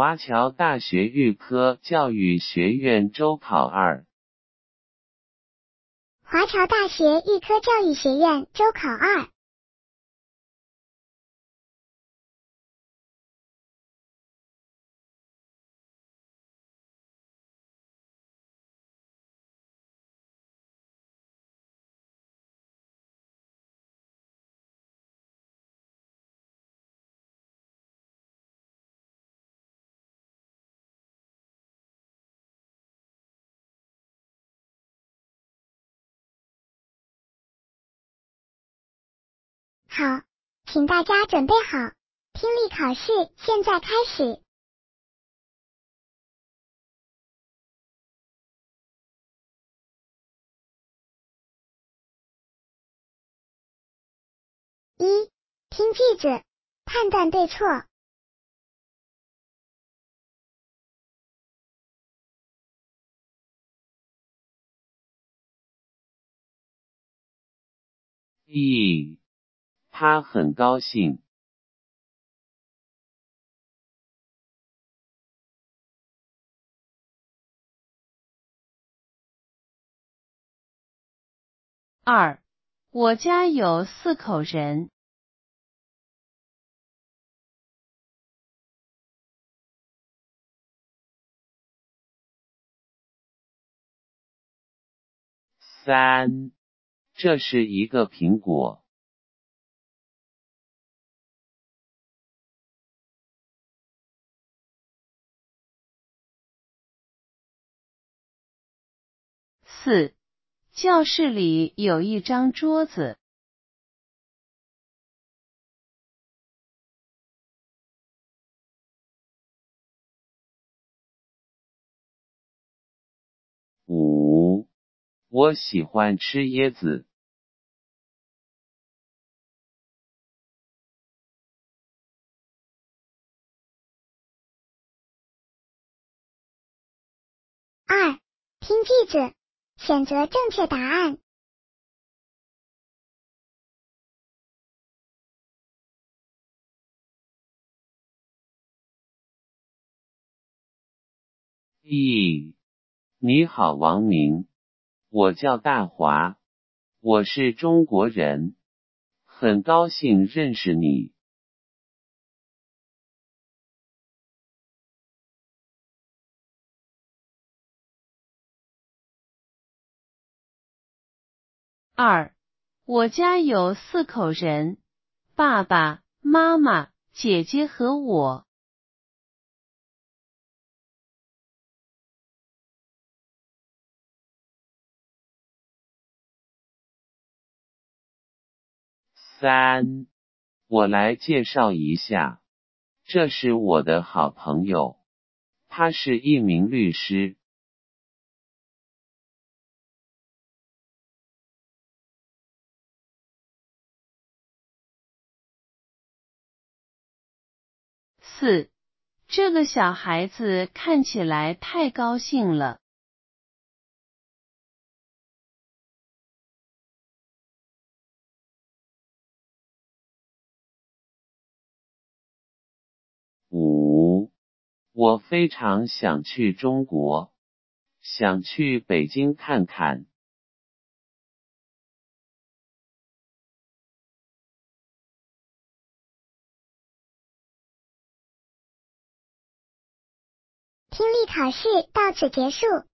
华侨大学预科教育学院周考2。 华侨大学预科教育学院周考2。好，请大家准备好，听力考试现在开始。1. 听句子，判断对错。 他很高兴。 2. 我家有4口人。 3. 这是一个苹果。 4. 教室里有一张桌子。 5. 我喜欢吃椰子。 2. 听句子，选择正确答案。 你好王明，我叫大华，我是中国人，很高兴认识你。 2. 我家有4口人，爸爸妈妈、姐姐和我。 3. 我来介绍一下，这是我的好朋友，他是一名律师。 4. 这个小孩子看起来太高兴了。 5. 我非常想去中国，想去北京看看。 听力考试到此结束。